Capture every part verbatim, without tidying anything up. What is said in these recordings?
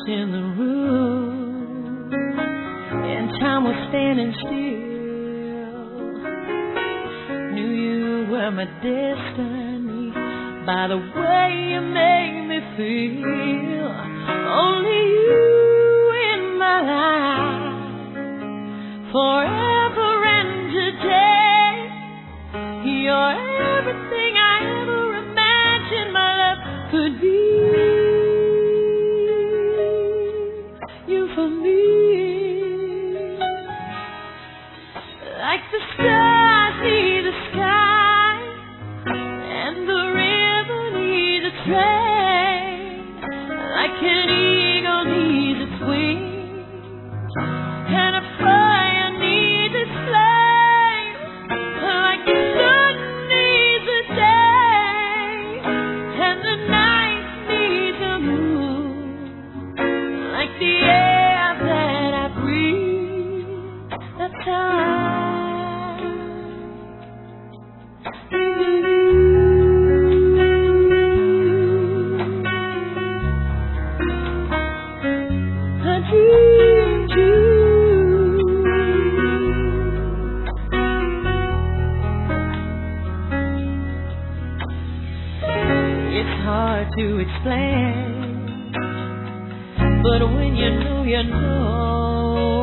walked in the room and time was standing still. Knew you were my destiny by the way you made me feel. Only you in my life, forever and today. You're everything I ever imagined my love could be. You for me, like the stars need the sky and the river needs a train, like an eagle needs its wings and a fire needs its flame, like the sun needs a day and the night needs a moon, like the air that I breathe. That's how to explain, but when you know, you know.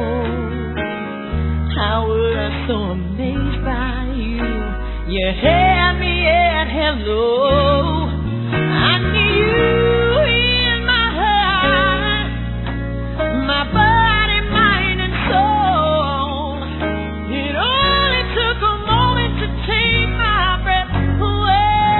I was so amazed by you. You had me at hello. I need you in my heart, my body, mind, and soul. It only took a moment to take my breath away.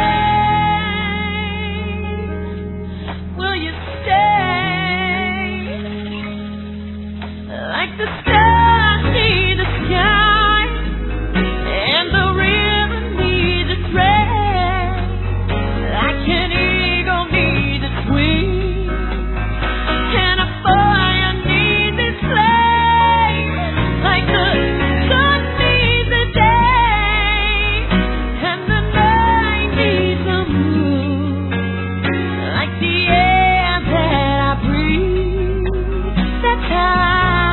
Like the stars need the sky and the river needs its rain, like an eagle needs its wings and a fire needs its flame, like the sun needs a day and the night needs a moon, like the air that I breathe. That's how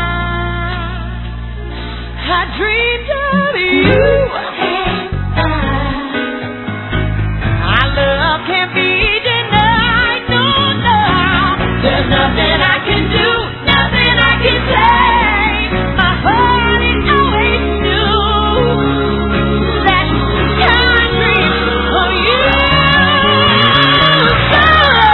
I dreamed of you. Our love can't be denied. No, no. There's nothing I can do, nothing I can say. My heart is always new. That's how I dream of you. So,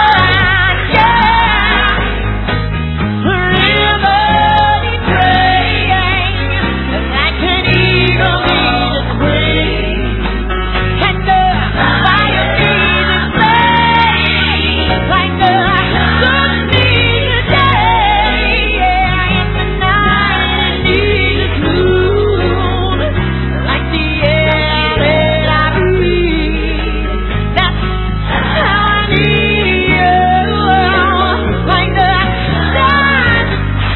yeah. Forever praying. Like an eagle needs its wings, and the fire needs its flame, like the sun needs a day, yeah, and the night needs its moon, like the air that I breathe. That's how I need you, like the stars,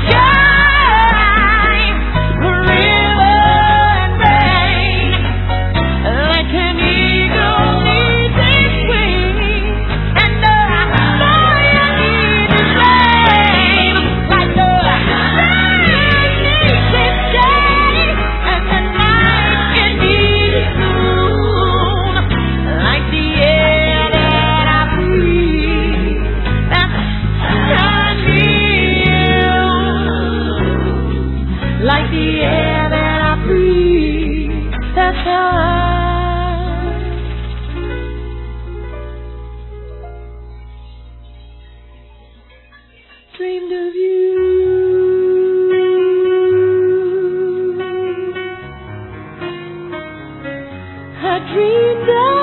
sky, river and rain, like an eagle needs its wings and the fire needs its flame, like the sun needs its day and the night it needs its moon, like the air that I breathe. That's how I need you, like the air that I breathe. That's how I dreamed of you. I dreamed of